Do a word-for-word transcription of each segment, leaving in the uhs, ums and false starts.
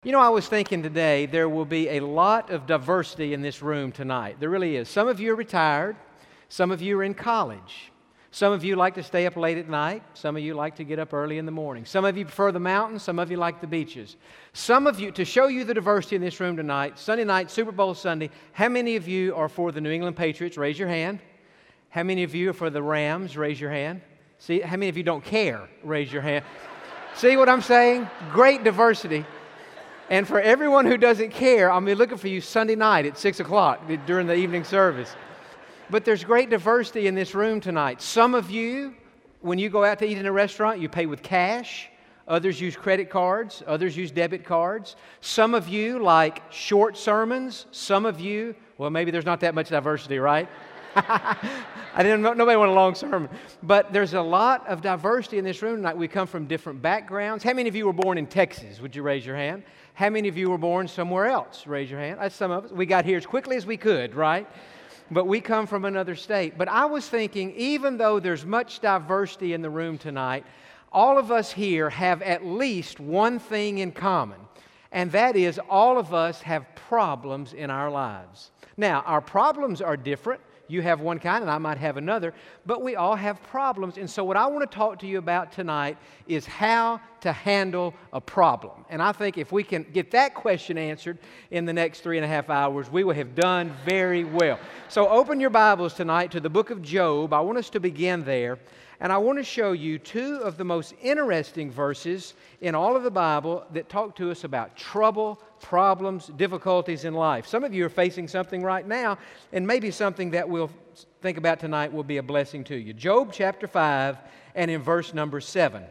You know, I was thinking today there will be a lot of diversity in this room tonight. There really is. Some of you are retired. Some of you are in college. Some of you like to stay up late at night. Some of you like to get up early in the morning. Some of you prefer the mountains. Some of you like the beaches. Some of you, to show you the diversity in this room tonight, Sunday night, Super Bowl Sunday, how many of you are for the New England Patriots? Raise your hand. How many of you are for the Rams? Raise your hand. See, how many of you don't care? Raise your hand. See what I'm saying? Great diversity. And for everyone who doesn't care, I'll be looking for you Sunday night at six o'clock during the evening service. But there's great diversity in this room tonight. Some of you, when you go out to eat in a restaurant, you pay with cash. Others use credit cards. Others use debit cards. Some of you like short sermons. Some of you, well, maybe there's not that much diversity, right? I didn't know, nobody wanted a long sermon. But there's a lot of diversity in this room tonight. We come from different backgrounds. How many of you were born in Texas? Would you raise your hand? How many of you were born somewhere else? Raise your hand. That's some of us. We got here as quickly as we could, right? But we come from another state. But I was thinking, even though there's much diversity in the room tonight, all of us here have at least one thing in common, and that is all of us have problems in our lives. Now, our problems are different. You have one kind and I might have another, but we all have problems. And so what I want to talk to you about tonight is how to handle a problem. And I think if we can get that question answered in the next three and a half hours, we will have done very well. So open your Bibles tonight to the book of Job. I want us to begin there. And I want to show you two of the most interesting verses in all of the Bible that talk to us about trouble, problems, difficulties in life. Some of you are facing something right now, and maybe something that we'll think about tonight will be a blessing to you. Job chapter five and in verse number seven.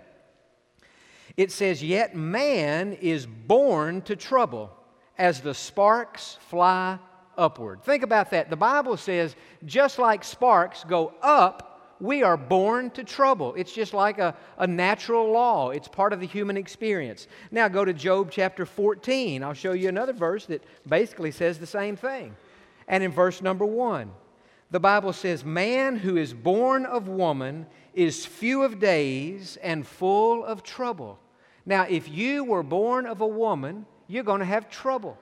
It says, "Yet man is born to trouble as the sparks fly upward." Think about that. The Bible says just like sparks go up, we are born to trouble. It's just like a, a natural law. It's part of the human experience. Now go to Job chapter fourteen. I'll show you another verse that basically says the same thing. And in verse number one, the Bible says, "Man who is born of woman is few of days and full of trouble." Now, if you were born of a woman, you're going to have trouble.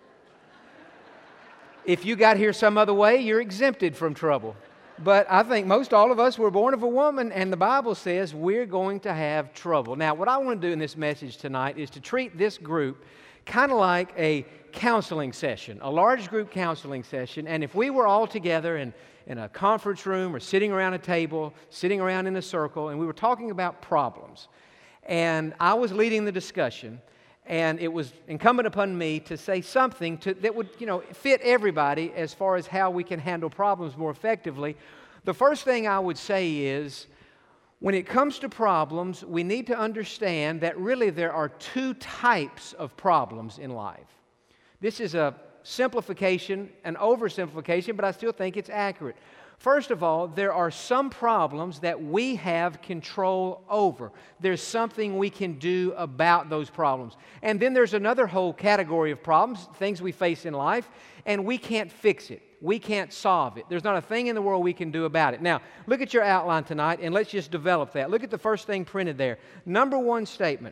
If you got here some other way, you're exempted from trouble. But I think most all of us were born of a woman, and the Bible says we're going to have trouble. Now, what I want to do in this message tonight is to treat this group kind of like a counseling session, a large group counseling session. And if we were all together in, in a conference room or sitting around a table, sitting around in a circle, and we were talking about problems, and I was leading the discussion, and it was incumbent upon me to say something to, that would, you know, fit everybody as far as how we can handle problems more effectively. The first thing I would say is, when it comes to problems, we need to understand that really there are two types of problems in life. This is a simplification, an oversimplification, but I still think it's accurate. First of all, there are some problems that we have control over. There's something we can do about those problems. And then there's another whole category of problems, things we face in life, and we can't fix it. We can't solve it. There's not a thing in the world we can do about it. Now, look at your outline tonight, and let's just develop that. Look at the first thing printed there. Number one statement.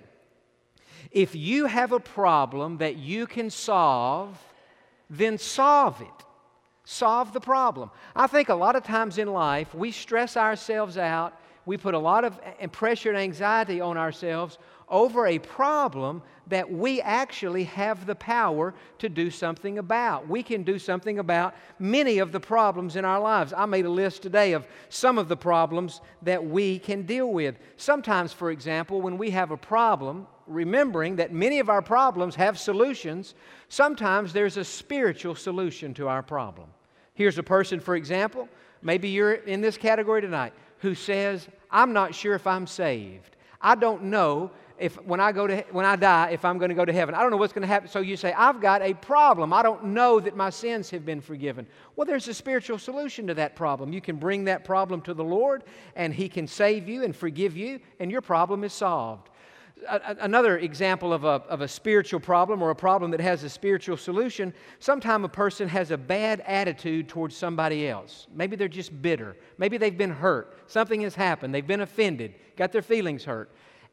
If you have a problem that you can solve, then solve it. Solve the problem. I think a lot of times in life, we stress ourselves out. We put a lot of pressure and anxiety on ourselves over a problem that we actually have the power to do something about. We can do something about many of the problems in our lives. I made a list today of some of the problems that we can deal with. Sometimes, for example, when we have a problem, remembering that many of our problems have solutions, sometimes there's a spiritual solution to our problem. Here's a person, for example, maybe you're in this category tonight, who says, "I'm not sure if I'm saved. I don't know if when I go to when I die, if I'm going to go to heaven. I don't know what's going to happen." So you say, "I've got a problem. I don't know that my sins have been forgiven." Well, there's a spiritual solution to that problem. You can bring that problem to the Lord, and He can save you and forgive you, and your problem is solved. Another example of a, of a spiritual problem, or a problem that has a spiritual solution, sometimes a person has a bad attitude towards somebody else. Maybe they're just bitter. Maybe they've been hurt. Something has happened. They've been offended, got their feelings hurt.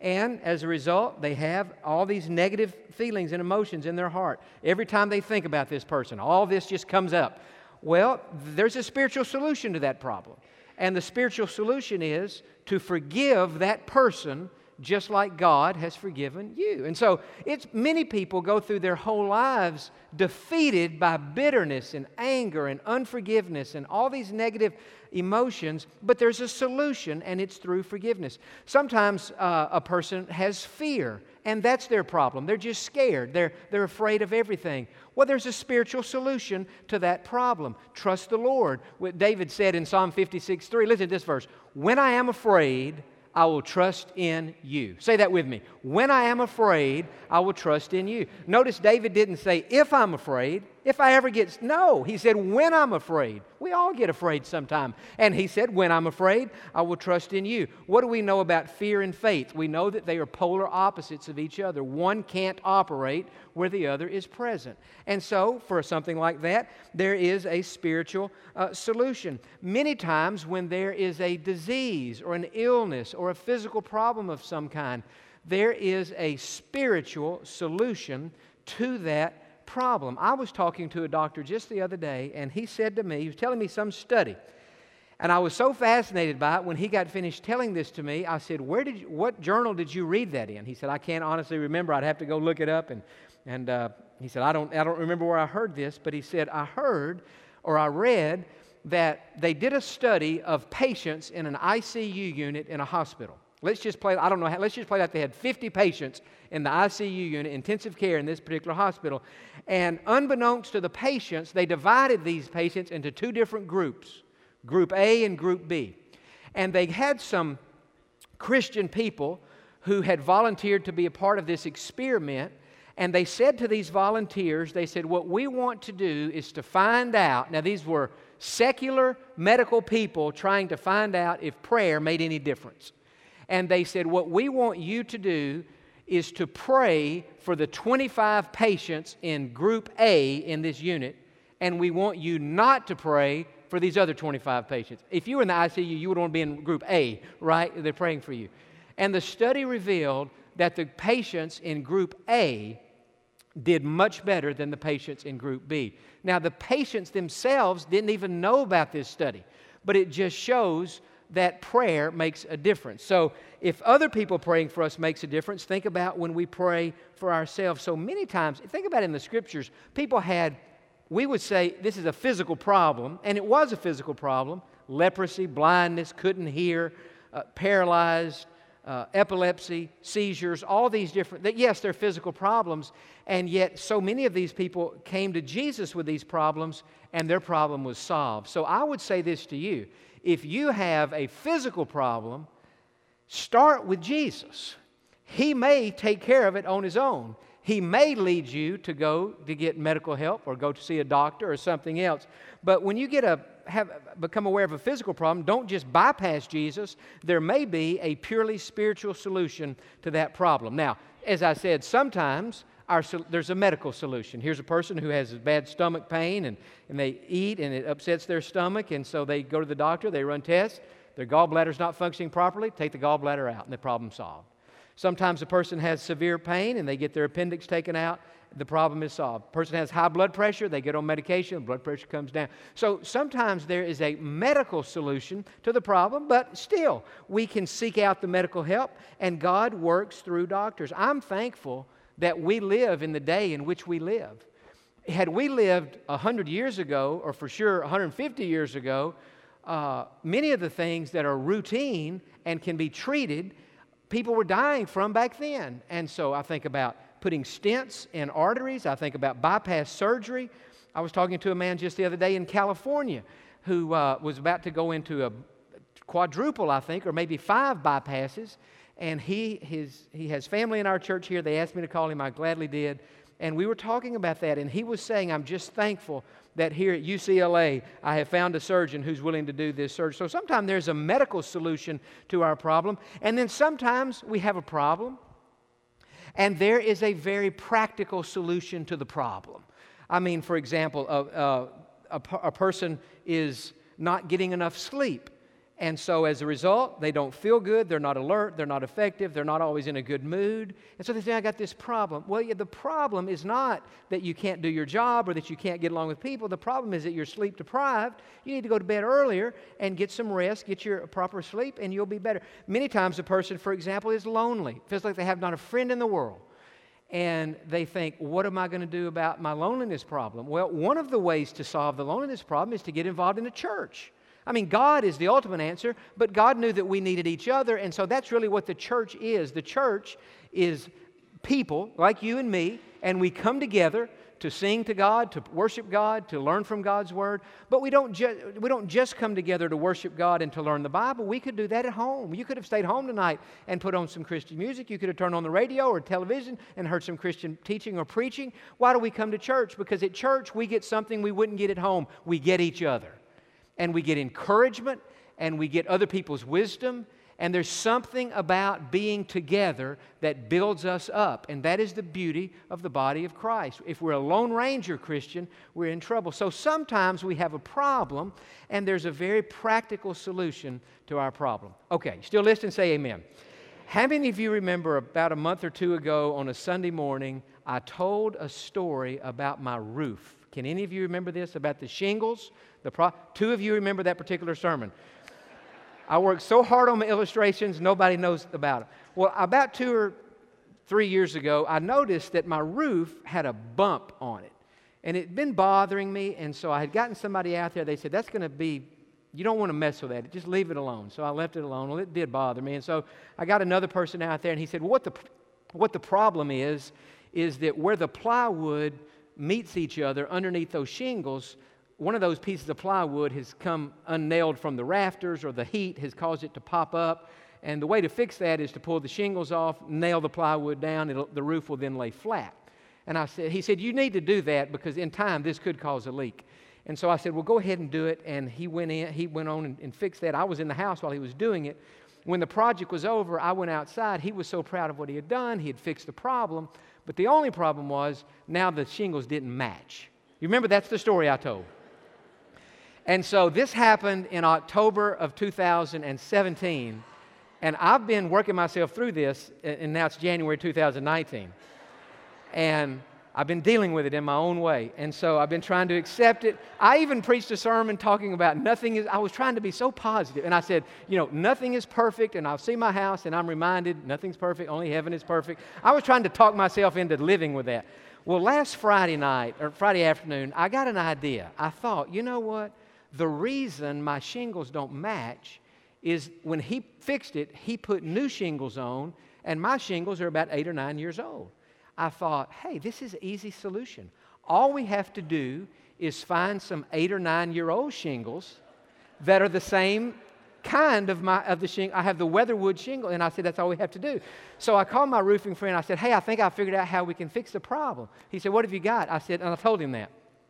And as a result, they have all these negative feelings and emotions in their heart. Every time they think about this person, all this just comes up. Well, there's a spiritual solution to that problem. And the spiritual solution is to forgive that person just like God has forgiven you. And so it's many people go through their whole lives defeated by bitterness and anger and unforgiveness and all these negative emotions, but there's a solution, and it's through forgiveness. Sometimes uh, a person has fear, and that's their problem. They're just scared. They're, they're afraid of everything. Well, there's a spiritual solution to that problem. Trust the Lord. What David said in Psalm fifty-six three, listen to this verse. When I am afraid, I will trust in you. Say that with me. When I am afraid, I will trust in you. Notice David didn't say, if I'm afraid, if I ever get... No, he said, when I'm afraid. We all get afraid sometime. And he said, when I'm afraid, I will trust in you. What do we know about fear and faith? We know that they are polar opposites of each other. One can't operate where the other is present. And so, for something like that, there is a spiritual uh, solution. Many times when there is a disease or an illness or a physical problem of some kind, there is a spiritual solution to that problem. I was talking to a doctor just the other day, and he said to me, he was telling me some study, and I was so fascinated by it. When he got finished telling this to me, I said, "Where did you, what journal did you read that in?" He said, "I can't honestly remember. I'd have to go look it up." And and uh, he said, "I don't I don't remember where I heard this," but he said, "I heard or I read that they did a study of patients in an I C U unit in a hospital." Let's just play, I don't know how, let's just play that they had fifty patients in the I C U unit, intensive care in this particular hospital. And unbeknownst to the patients, they divided these patients into two different groups, Group A and Group B. And they had some Christian people who had volunteered to be a part of this experiment. And they said to these volunteers, they said, what we want to do is to find out, now these were secular medical people trying to find out if prayer made any difference. And they said, what we want you to do is to pray for the twenty-five patients in Group A in this unit, and we want you not to pray for these other twenty-five patients. If you were in the I C U, you would want to be in Group A, right? They're praying for you. And the study revealed that the patients in Group A did much better than the patients in Group B. Now, the patients themselves didn't even know about this study, but it just shows that prayer makes a difference. So if other people praying for us makes a difference, think about when we pray for ourselves. So many times, think about it in the Scriptures, people had, we would say this is a physical problem, and it was a physical problem, leprosy, blindness, couldn't hear, uh, paralyzed, uh, epilepsy, seizures, all these different, that yes, they're physical problems, and yet so many of these people came to Jesus with these problems, and their problem was solved. So I would say this to you, if you have a physical problem, start with Jesus. He may take care of it on His own. He may lead you to go to get medical help or go to see a doctor or something else. But when you get a have become aware of a physical problem, don't just bypass Jesus. There may be a purely spiritual solution to that problem. Now, as I said, sometimes Our, there's a medical solution. Here's a person who has bad stomach pain, and, and they eat, and it upsets their stomach, and so they go to the doctor, they run tests, their gallbladder's not functioning properly, take the gallbladder out, and the problem's solved. Sometimes a person has severe pain, and they get their appendix taken out, the problem is solved. A person has high blood pressure, they get on medication, the blood pressure comes down. So sometimes there is a medical solution to the problem, but still, we can seek out the medical help, and God works through doctors. I'm thankful that we live in the day in which we live. Had we lived one hundred years ago, or for sure one hundred fifty years ago, uh, many of the things that are routine and can be treated, people were dying from back then. And so I think about putting stents in arteries. I think about bypass surgery. I was talking to a man just the other day in California who uh, was about to go into a quadruple, I think, or maybe five bypasses. And he his, he has family in our church here. They asked me to call him. I gladly did. And we were talking about that. And he was saying, I'm just thankful that here at U C L A, I have found a surgeon who's willing to do this surgery. So sometimes there's a medical solution to our problem. And then sometimes we have a problem, and there is a very practical solution to the problem. I mean, for example, a, a, a, a person is not getting enough sleep. And so as a result, they don't feel good, they're not alert, they're not effective, they're not always in a good mood. And so they say, I got this problem. Well, yeah, the problem is not that you can't do your job or that you can't get along with people. The problem is that you're sleep deprived. You need to go to bed earlier and get some rest, get your proper sleep, and you'll be better. Many times a person, for example, is lonely, feels like they have not a friend in the world. And they think, what am I going to do about my loneliness problem? Well, one of the ways to solve the loneliness problem is to get involved in a church. I mean, God is the ultimate answer, but God knew that we needed each other, and so that's really what the church is. The church is people like you and me, and we come together to sing to God, to worship God, to learn from God's Word. But we don't, ju- we don't just come together to worship God and to learn the Bible. We could do that at home. You could have stayed home tonight and put on some Christian music. You could have turned on the radio or television and heard some Christian teaching or preaching. Why do we come to church? Because at church we get something we wouldn't get at home. We get each other. And we get encouragement, and we get other people's wisdom, and there's something about being together that builds us up, and that is the beauty of the body of Christ. If we're a Lone Ranger Christian, we're in trouble. So sometimes we have a problem, and there's a very practical solution to our problem. Okay, still listening? Say amen. How many of you remember about a month or two ago on a Sunday morning, I told a story about my roof? Can any of you remember this, about the shingles? The pro- Two of you remember that particular sermon. I worked so hard on my illustrations, nobody knows about it. Well, about two or three years ago, I noticed that my roof had a bump on it. And it had been bothering me, and so I had gotten somebody out there. They said, that's going to be, you don't want to mess with that. Just leave it alone. So I left it alone. Well, it did bother me. And so I got another person out there, and he said, well, what the, what the problem is, is that where the plywood meets each other underneath those shingles, one of those pieces of plywood has come unnailed from the rafters, or the heat has caused it to pop up. And the way to fix that is to pull the shingles off, nail the plywood down, it'll, the roof will then lay flat. And I said, he said, you need to do that because in time this could cause a leak. And so I said, well, go ahead and do it. And he went in, he went on and, and fixed that. I was in the house while he was doing it. When the project was over, I went outside. He was so proud of what he had done. He had fixed the problem. But the only problem was now the shingles didn't match. You remember, that's the story I told. And so this happened in October of two thousand seventeen, and I've been working myself through this, and now it's January two thousand nineteen. And I've been dealing with it in my own way, and so I've been trying to accept it. I even preached a sermon talking about nothing is, I was trying to be so positive, and I said, you know, nothing is perfect, and I'll see my house, and I'm reminded nothing's perfect, only heaven is perfect. I was trying to talk myself into living with that. Well, last Friday night, or Friday afternoon, I got an idea. I thought, you know what? The reason my shingles don't match is when he fixed it, he put new shingles on, and my shingles are about eight or nine years old. I thought, hey, this is an easy solution. All we have to do is find some eight or nine-year-old shingles that are the same kind of my of the shingle. I have the weatherwood shingle, and I said, that's all we have to do. So I called my roofing friend. I said, hey, I think I figured out how we can fix the problem. He said, what have you got? I said, and I told him that.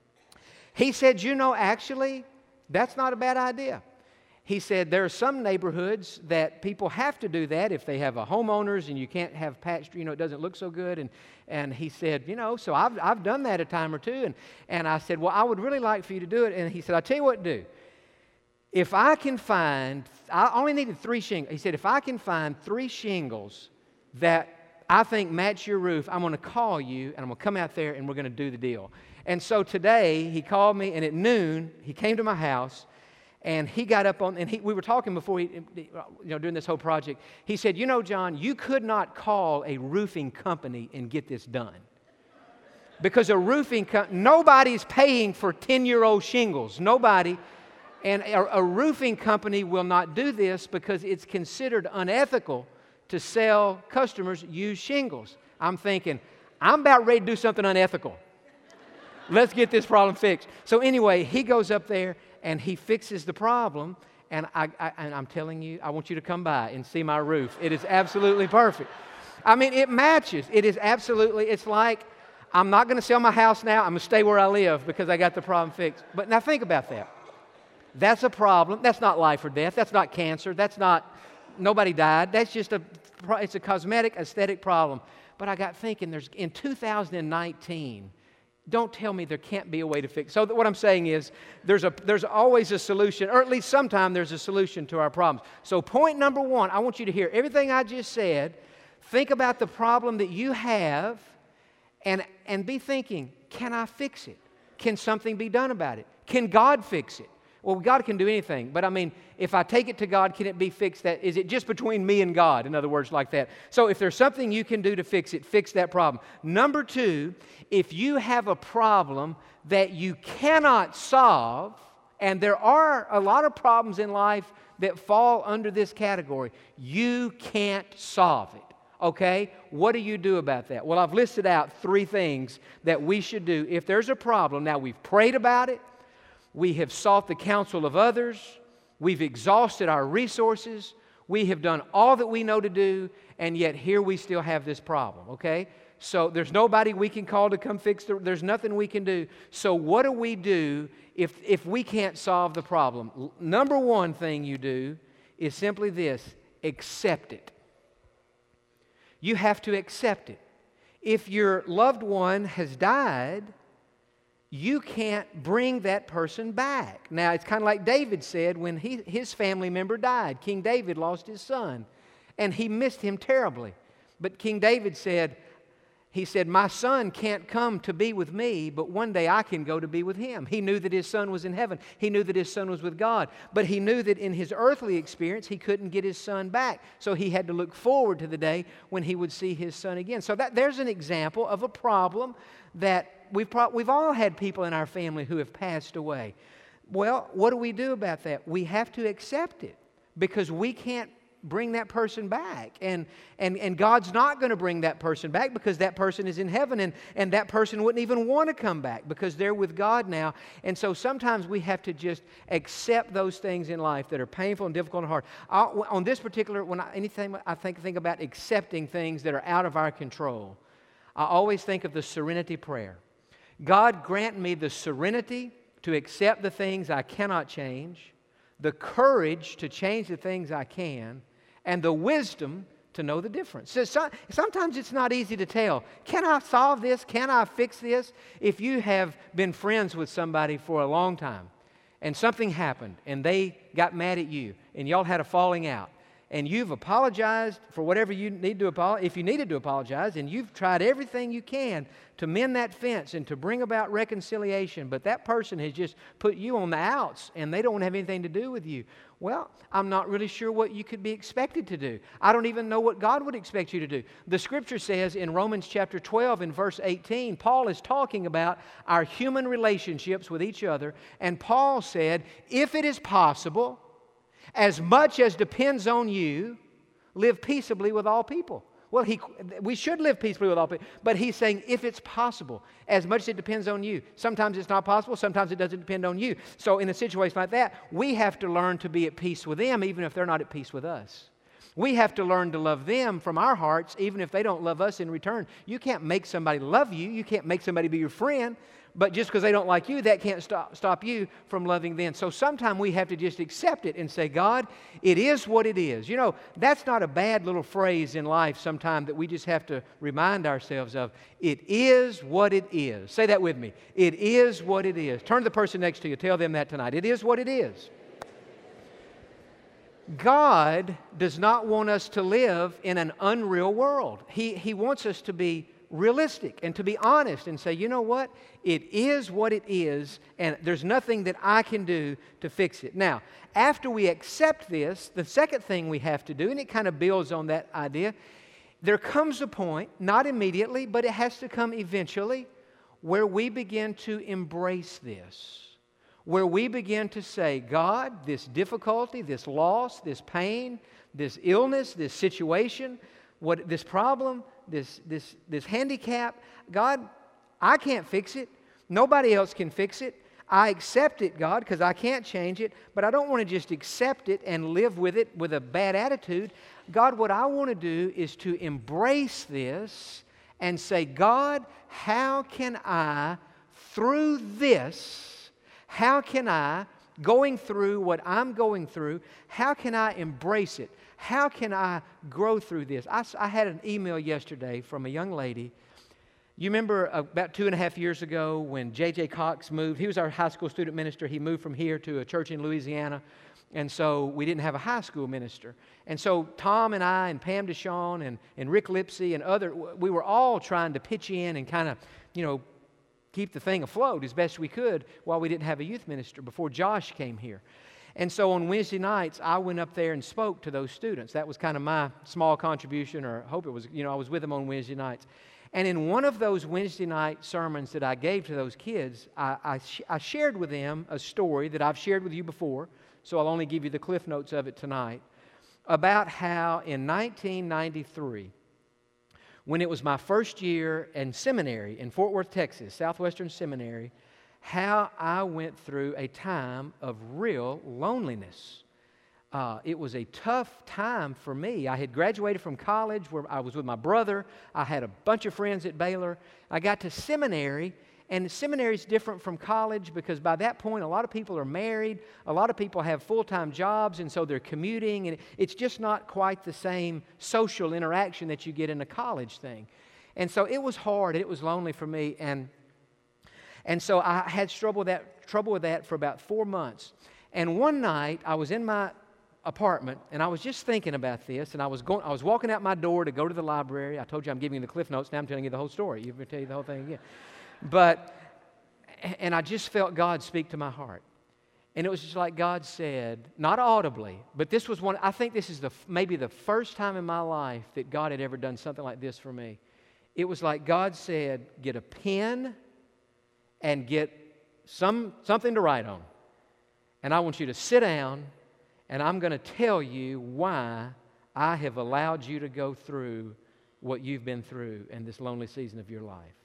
He said, you know, actually, that's not a bad idea. He said there are some neighborhoods that people have to do that if they have a homeowners and you can't have patched, you know, it doesn't look so good. And, and he said, you know, so I've, I've done that a time or two. And, and I said, well, I would really like for you to do it. And he said, I'll tell you what to do. If I can find, I only needed three shingles. He said, if I can find three shingles that I think match your roof, I'm going to call you and I'm going to come out there and we're going to do the deal. And so today he called me, and at noon he came to my house, and he got up on, and he, we were talking before he, you know, doing this whole project. He said, you know, John, you could not call a roofing company and get this done. Because a roofing company, nobody's paying for ten-year-old shingles. Nobody. And a, a roofing company will not do this because it's considered unethical to sell customers used shingles. I'm thinking, I'm about ready to do something unethical. Let's get this problem fixed. So anyway, he goes up there and he fixes the problem. And, I, I, and I'm telling you, I want you to come by and see my roof. It is absolutely perfect. I mean, it matches. It is absolutely, it's like, I'm not going to sell my house now. I'm going to stay where I live because I got the problem fixed. But now think about that. That's a problem. That's not life or death. That's not cancer. That's not, nobody died. That's just a, it's a cosmetic, aesthetic problem. But I got thinking, there's in two thousand nineteen, Don't tell me there can't be a way to fix it. So what I'm saying is there's, a, there's always a solution, or at least sometime there's a solution to our problems. So point number one, I want you to hear everything I just said. Think about the problem that you have and, and be thinking, can I fix it? Can something be done about it? Can God fix it? Well, God can do anything, but I mean, if I take it to God, can it be fixed? That is it just between me and God, in other words, like that. So if there's something you can do to fix it, fix that problem. Number two, if you have a problem that you cannot solve, and there are a lot of problems in life that fall under this category, you can't solve it. Okay? What do you do about that? Well, I've listed out three things that we should do if there's a problem. Now, we've prayed about it. We have sought the counsel of others. We've exhausted our resources. We have done all that we know to do, and yet here we still have this problem, okay? So there's nobody we can call to come fix it. There's nothing we can do. So what do we do if, if we can't solve the problem? L- number one thing you do is simply this: accept it. You have to accept it. If your loved one has died, you can't bring that person back. Now, it's kind of like David said when he, his family member died. King David lost his son, and he missed him terribly. But King David said, he said, my son can't come to be with me, but one day I can go to be with him. He knew that his son was in heaven. He knew that his son was with God. But he knew that in his earthly experience, he couldn't get his son back. So he had to look forward to the day when he would see his son again. So that, there's an example of a problem that we've, pro- we've all had people in our family who have passed away. Well, what do we do about that? We have to accept it because we can't bring that person back. And, and, and God's not going to bring that person back because that person is in heaven, and, and that person wouldn't even want to come back because they're with God now. And so sometimes we have to just accept those things in life that are painful and difficult and hard. I, on this particular, when I, anything I think, think about accepting things that are out of our control, I always think of the serenity prayer. God, grant me the serenity to accept the things I cannot change, the courage to change the things I can, and the wisdom to know the difference. So, so, sometimes it's not easy to tell. Can I solve this? Can I fix this? If you have been friends with somebody for a long time and something happened and they got mad at you and y'all had a falling out and you've apologized for whatever you need to apologize, if you needed to apologize, and you've tried everything you can to mend that fence and to bring about reconciliation, but that person has just put you on the outs and they don't have anything to do with you. Well, I'm not really sure what you could be expected to do. I don't even know what God would expect you to do. The Scripture says in Romans chapter twelve in verse eighteen, Paul is talking about our human relationships with each other, and Paul said, if it is possible, as much as depends on you, live peaceably with all people. Well, he, we should live peaceably with all people, but he's saying if it's possible, as much as it depends on you. Sometimes it's not possible, sometimes it doesn't depend on you. So in a situation like that, we have to learn to be at peace with them, even if they're not at peace with us. We have to learn to love them from our hearts, even if they don't love us in return. You can't make somebody love you. You can't make somebody be your friend. But just because they don't like you, that can't stop, stop you from loving them. So sometimes we have to just accept it and say, God, it is what it is. You know, that's not a bad little phrase in life sometimes that we just have to remind ourselves of. It is what it is. Say that with me. It is what it is. Turn to the person next to you. Tell them that tonight. It is what it is. God does not want us to live in an unreal world. He, he wants us to be realistic and to be honest and say, you know what? It is what it is, and there's nothing that I can do to fix it. Now, after we accept this, the second thing we have to do, and it kind of builds on that idea, there comes a point, not immediately, but it has to come eventually, where we begin to embrace this. Where we begin to say, God, this difficulty, this loss, this pain, this illness, this situation, what this problem, this, this, this handicap, God, I can't fix it. Nobody else can fix it. I accept it, God, because I can't change it, but I don't want to just accept it and live with it with a bad attitude. God, what I want to do is to embrace this and say, God, how can I, through this, how can I, going through what I'm going through, how can I embrace it? How can I grow through this? I, I had an email yesterday from a young lady, You remember about two and a half years ago when J J Cox moved? He was our high school student minister. He moved from here to a church in Louisiana, and so we didn't have a high school minister. And so Tom and I and Pam DeShawn and, and Rick Lipsy and other, we were all trying to pitch in and kind of, you know, keep the thing afloat as best we could while we didn't have a youth minister before Josh came here. And so on Wednesday nights, I went up there and spoke to those students. That was kind of my small contribution, or I hope it was, you know, I was with them on Wednesday nights. And in one of those Wednesday night sermons that I gave to those kids, I, I, sh- I shared with them a story that I've shared with you before, so I'll only give you the cliff notes of it tonight, about how in nineteen ninety-three, when it was my first year in seminary in Fort Worth, Texas, Southwestern Seminary, how I went through a time of real loneliness. Uh, it was a tough time for me. I had graduated from college where I was with my brother. I had a bunch of friends at Baylor. I got to seminary, and seminary is different from college because by that point, a lot of people are married. A lot of people have full-time jobs, and so they're commuting, and it's just not quite the same social interaction that you get in a college thing. And so it was hard. It was lonely for me, and and so I had trouble with that, trouble with that for about four months. And one night, I was in my apartment, and I was just thinking about this, and I was going, I was walking out my door to go to the library. I told you I'm giving you the cliff notes. Now I'm telling you the whole story. You're going to tell you the whole thing again. But, and I just felt God speak to my heart. And it was just like God said, not audibly, but this was one, I think this is the maybe the first time in my life that God had ever done something like this for me. It was like God said, get a pen and get some something to write on. And I want you to sit down, and I'm going to tell you why I have allowed you to go through what you've been through in this lonely season of your life.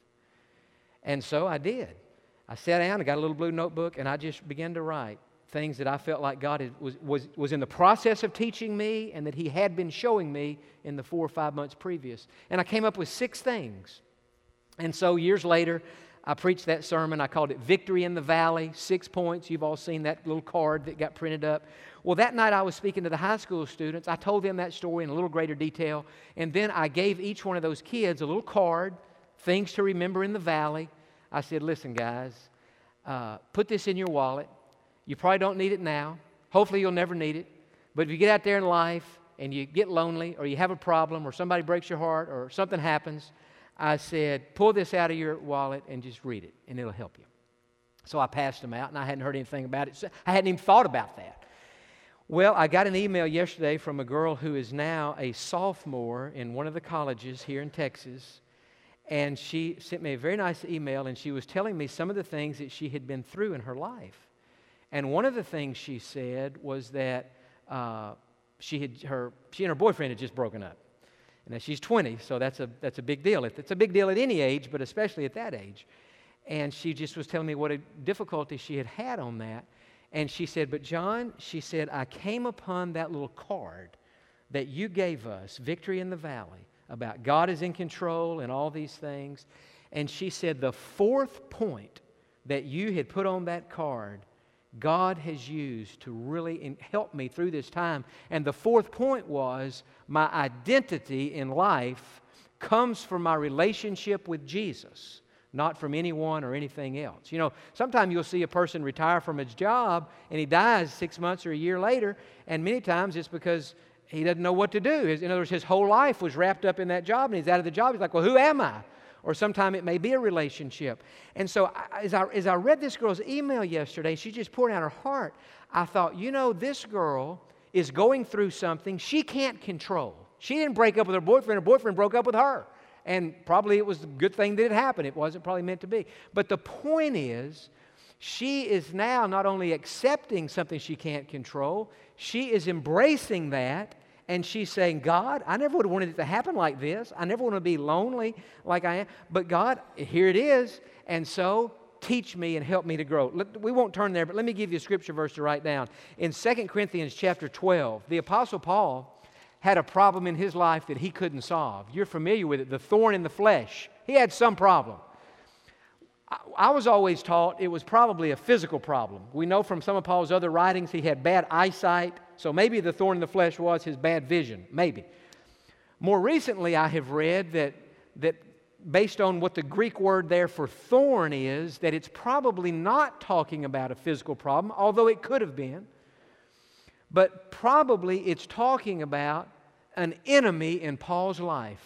And so I did. I sat down, I got a little blue notebook, and I just began to write things that I felt like God had, was, was, was in the process of teaching me and that He had been showing me in the four or five months previous. And I came up with six things. And so years later, I preached that sermon. I called it Victory in the Valley, six points. You've all seen that little card that got printed up. Well, that night I was speaking to the high school students. I told them that story in a little greater detail. And then I gave each one of those kids a little card, things to remember in the valley. I said, listen, guys, uh, put this in your wallet. You probably don't need it now. Hopefully you'll never need it. But if you get out there in life and you get lonely or you have a problem or somebody breaks your heart or something happens, I said, pull this out of your wallet and just read it, and it'll help you. So I passed them out, and I hadn't heard anything about it. So I hadn't even thought about that. Well, I got an email yesterday from a girl who is now a sophomore in one of the colleges here in Texas, and she sent me a very nice email, and she was telling me some of the things that she had been through in her life. And one of the things she said was that uh, she had her she and her boyfriend had just broken up. And now she's twenty, so that's a that's a big deal. It's a big deal at any age, but especially at that age. And she just was telling me what a difficulty she had had on that. And she said, but John, she said, I came upon that little card that you gave us, Victory in the Valley, about God is in control and all these things. And she said, the fourth point that you had put on that card, God has used to really in- help me through this time. And the fourth point was, my identity in life comes from my relationship with Jesus, not from anyone or anything else. You know, sometimes you'll see a person retire from his job and he dies six months or a year later, and many times it's because he doesn't know what to do. His, in other words, his whole life was wrapped up in that job, and he's out of the job. He's like, well, who am I? Or sometimes it may be a relationship. And so I, as, I, as I read this girl's email yesterday, she just poured out her heart. I thought, you know, this girl is going through something she can't control. She didn't break up with her boyfriend. Her boyfriend broke up with her. And probably it was a good thing that it happened. It wasn't probably meant to be. But the point is, she is now not only accepting something she can't control, she is embracing that. And she's saying, God, I never would have wanted it to happen like this. I never want to be lonely like I am. But God, here it is. And so teach me and help me to grow. We won't turn there, but let me give you a scripture verse to write down. In Second Corinthians chapter twelve, the Apostle Paul had a problem in his life that he couldn't solve. You're familiar with it, the thorn in the flesh. He had some problem. I was always taught it was probably a physical problem. We know from some of Paul's other writings he had bad eyesight, so maybe the thorn in the flesh was his bad vision, maybe. More recently, I have read that, that based on what the Greek word there for thorn is, that it's probably not talking about a physical problem, although it could have been. But probably it's talking about an enemy in Paul's life.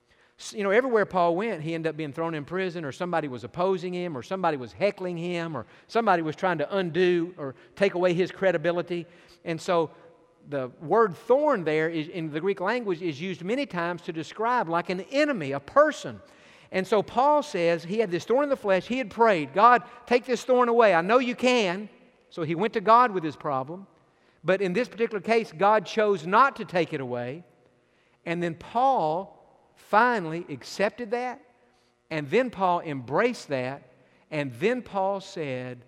You know, everywhere Paul went, he ended up being thrown in prison, or somebody was opposing him, or somebody was heckling him, or somebody was trying to undo or take away his credibility. And so the word thorn there is, in the Greek language, is used many times to describe like an enemy, a person. And so Paul says he had this thorn in the flesh. He had prayed, God, take this thorn away. I know you can. So he went to God with his problem. But in this particular case, God chose not to take it away. And then Paul finally accepted that. And then Paul embraced that. And then Paul said,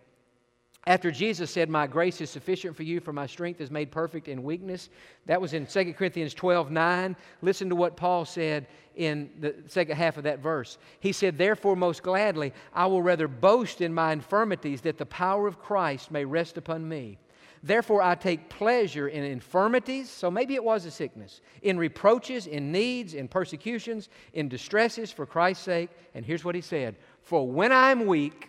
after Jesus said, my grace is sufficient for you, for my strength is made perfect in weakness. That was in Second Corinthians twelve nine. Listen to what Paul said in the second half of that verse. He said, therefore, most gladly, I will rather boast in my infirmities, that the power of Christ may rest upon me. Therefore, I take pleasure in infirmities, so maybe it was a sickness, in reproaches, in needs, in persecutions, in distresses for Christ's sake. And here's what he said, for when I'm weak,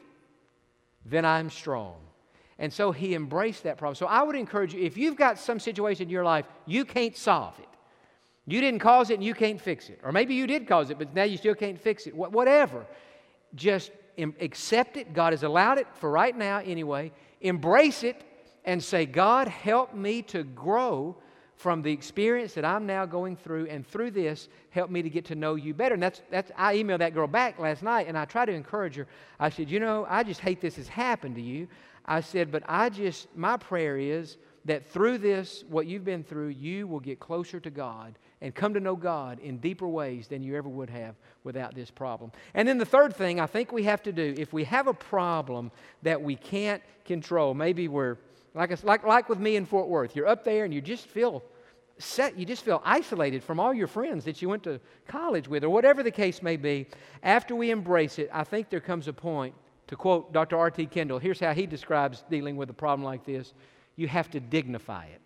then I'm strong. And so he embraced that problem. So I would encourage you, if you've got some situation in your life, you can't solve it. You didn't cause it and you can't fix it. Or maybe you did cause it, but now you still can't fix it. Whatever. Just accept it. God has allowed it for right now anyway. Embrace it and say, God, help me to grow from the experience that I'm now going through, and through this, help me to get to know you better. And that's, that's, I emailed that girl back last night, and I tried to encourage her. I said, you know, I just hate this has happened to you. I said, but I just, my prayer is that through this, what you've been through, you will get closer to God and come to know God in deeper ways than you ever would have without this problem. And then the third thing I think we have to do, if we have a problem that we can't control, maybe we're, like, like, like with me in Fort Worth, you're up there and you just feel set, you just feel isolated from all your friends that you went to college with, or whatever the case may be. After we embrace it, I think there comes a point, to quote Doctor R T Kendall, here's how he describes dealing with a problem like this. You have to dignify it.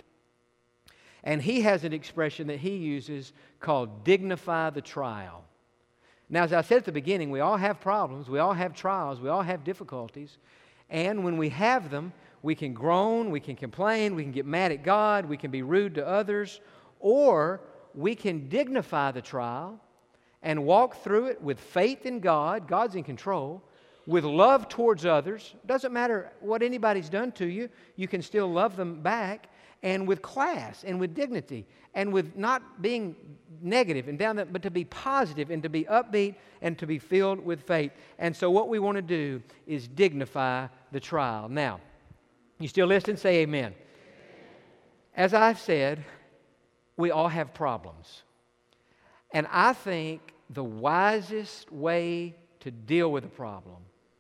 And he has an expression that he uses called dignify the trial. Now, as I said at the beginning, we all have problems, we all have trials, we all have difficulties. And when we have them, we can groan, we can complain, we can get mad at God, we can be rude to others, or we can dignify the trial and walk through it with faith in God. God's in control. With love towards others. Doesn't matter what anybody's done to you, you can still love them back. And with class and with dignity and with not being negative and down, the, but to be positive and to be upbeat and to be filled with faith. And so what we want to do is dignify the trial. Now, you still listening? Say amen. As I've said, we all have problems. And I think the wisest way to deal with a problem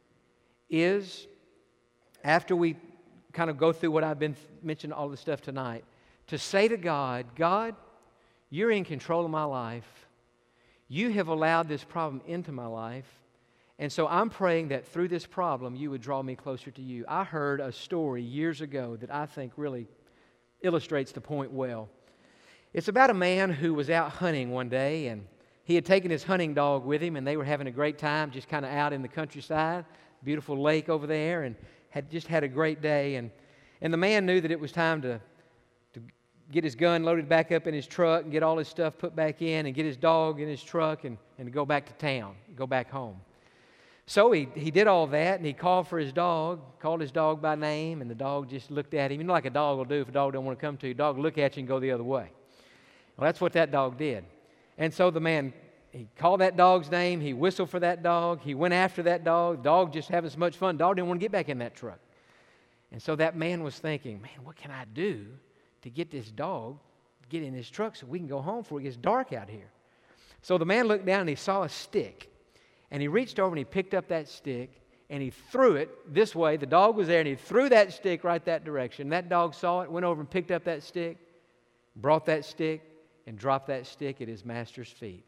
is, after we kind of go through what I've been mentioning all this stuff tonight, to say to God, God, you're in control of my life. You have allowed this problem into my life. And so I'm praying that through this problem, you would draw me closer to you. I heard a story years ago that I think really illustrates the point well. It's about a man who was out hunting one day, and he had taken his hunting dog with him, and they were having a great time just kind of out in the countryside, beautiful lake over there, and had just had a great day. And, and the man knew that it was time to, to get his gun loaded back up in his truck and get all his stuff put back in and get his dog in his truck and, and go back to town, go back home. So he, he did all that, and he called for his dog, called his dog by name, and the dog just looked at him. You know, like a dog will do if a dog don't want to come to you. A dog will look at you and go the other way. Well, that's what that dog did. And so the man, he called that dog's name, he whistled for that dog, he went after that dog, dog just having so much fun, dog didn't want to get back in that truck. And so that man was thinking, man, what can I do to get this dog to get in his truck so we can go home before it gets dark out here? So the man looked down and he saw a stick, and he reached over and he picked up that stick and he threw it this way. The dog was there, and he threw that stick right that direction. That dog saw it, went over and picked up that stick, brought that stick, and dropped that stick at his master's feet.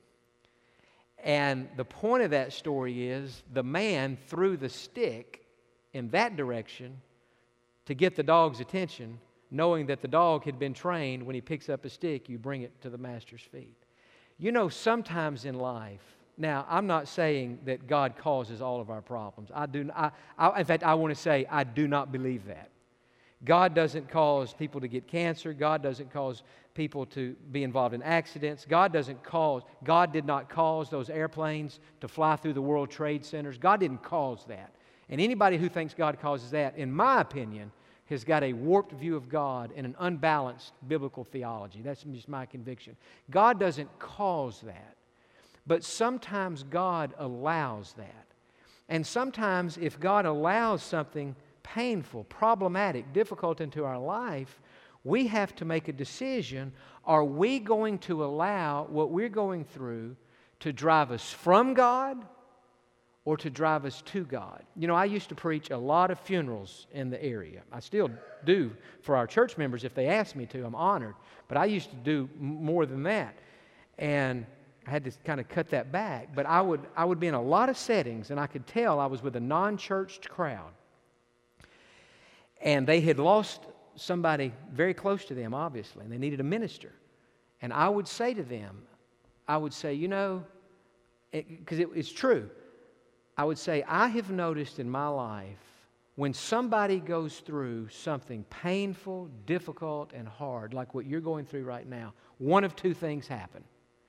And the point of that story is the man threw the stick in that direction to get the dog's attention, knowing that the dog had been trained, when he picks up a stick, you bring it to the master's feet. You know, sometimes in life, Now, I'm not saying that God causes all of our problems. I do. I, I, in fact, I want to say I do not believe that. God doesn't cause people to get cancer. God doesn't cause people to be involved in accidents. God doesn't cause, God did not cause those airplanes to fly through the World Trade Centers. God didn't cause that. And anybody who thinks God causes that, in my opinion, has got a warped view of God and an unbalanced biblical theology. That's just my conviction. God doesn't cause that. But sometimes God allows that. And sometimes if God allows something painful, problematic, difficult into our life, we have to make a decision. Are we going to allow what we're going through to drive us from God or to drive us to God? You know, I used to preach a lot of funerals in the area. I still do for our church members if they ask me to. I'm honored. But I used to do m- more than that. And I had to kind of cut that back. But I would, I would be in a lot of settings, and I could tell I was with a non-churched crowd. And they had lost somebody very close to them, obviously, and they needed a minister. And I would say to them, I would say, you know, because it, it, it's true, I would say, I have noticed in my life when somebody goes through something painful, difficult, and hard, like what you're going through right now, one of two things happen.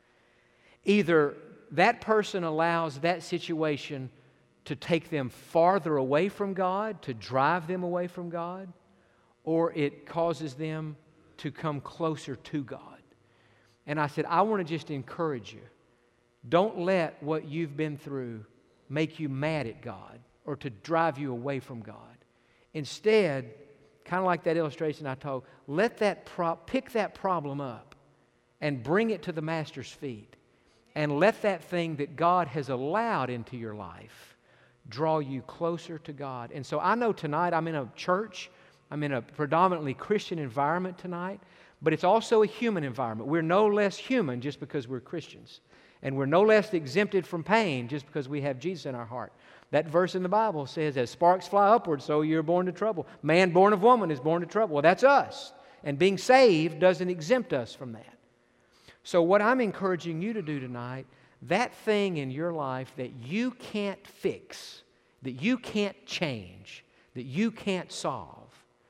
Either that person allows that situation to take them farther away from God, to drive them away from God, or it causes them to come closer to God. And I said, I want to just encourage you. Don't let what you've been through make you mad at God or to drive you away from God. Instead, kind of like that illustration I told, let that pro- pick that problem up and bring it to the Master's feet. And let that thing that God has allowed into your life draw you closer to God. And so I know tonight I'm in a church, I'm in a predominantly Christian environment tonight, but it's also a human environment. We're no less human just because we're Christians. And we're no less exempted from pain just because we have Jesus in our heart. That verse in the Bible says, as sparks fly upward, so you're born to trouble. Man born of woman is born to trouble. Well, that's us. And being saved doesn't exempt us from that. So what I'm encouraging you to do tonight, that thing in your life that you can't fix, that you can't change, that you can't solve,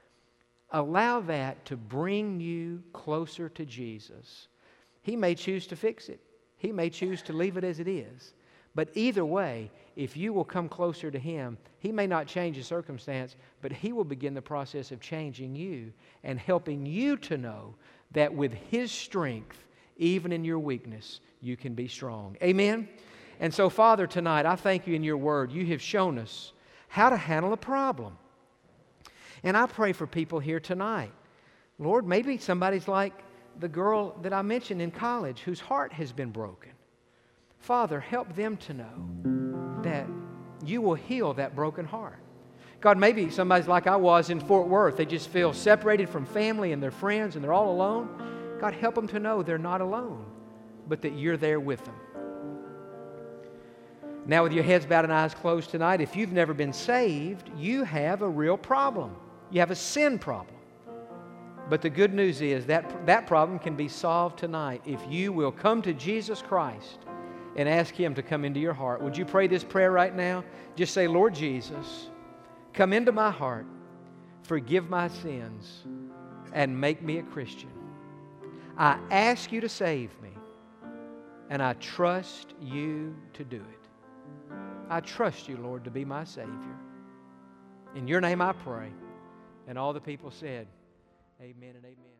allow that to bring you closer to Jesus. He may choose to fix it. He may choose to leave it as it is. But either way, if you will come closer to Him, He may not change the circumstance, but He will begin the process of changing you and helping you to know that with His strength, even in your weakness, you can be strong. Amen? And so, Father, tonight, I thank You in Your Word. You have shown us how to handle a problem. And I pray for people here tonight. Lord, maybe somebody's like the girl that I mentioned in college whose heart has been broken. Father, help them to know that You will heal that broken heart. God, maybe somebody's like I was in Fort Worth. They just feel separated from family and their friends and they're all alone. God, help them to know they're not alone, but that You're there with them. Now, with your heads bowed and eyes closed tonight, if you've never been saved, you have a real problem. You have a sin problem. But the good news is that that problem can be solved tonight if you will come to Jesus Christ and ask Him to come into your heart. Would you pray this prayer right now? Just say, Lord Jesus, come into my heart, forgive my sins, and make me a Christian. I ask You to save me, and I trust You to do it. I trust You, Lord, to be my Savior. In Your name I pray. And all the people said, amen and amen.